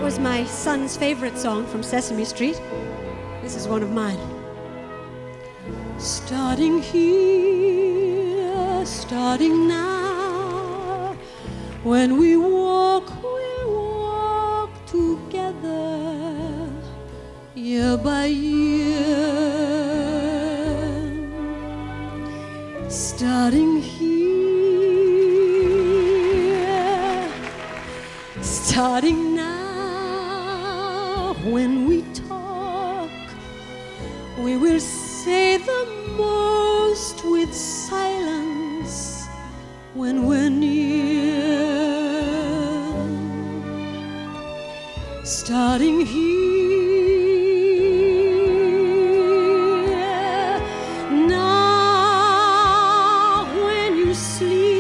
was my son's favorite song from Sesame Street. This is one of mine. Starting here, starting now, when we walk, we'll walk together, year by year. Starting here, starting now, when we talk, we will say the most with silence when we're near. Starting here,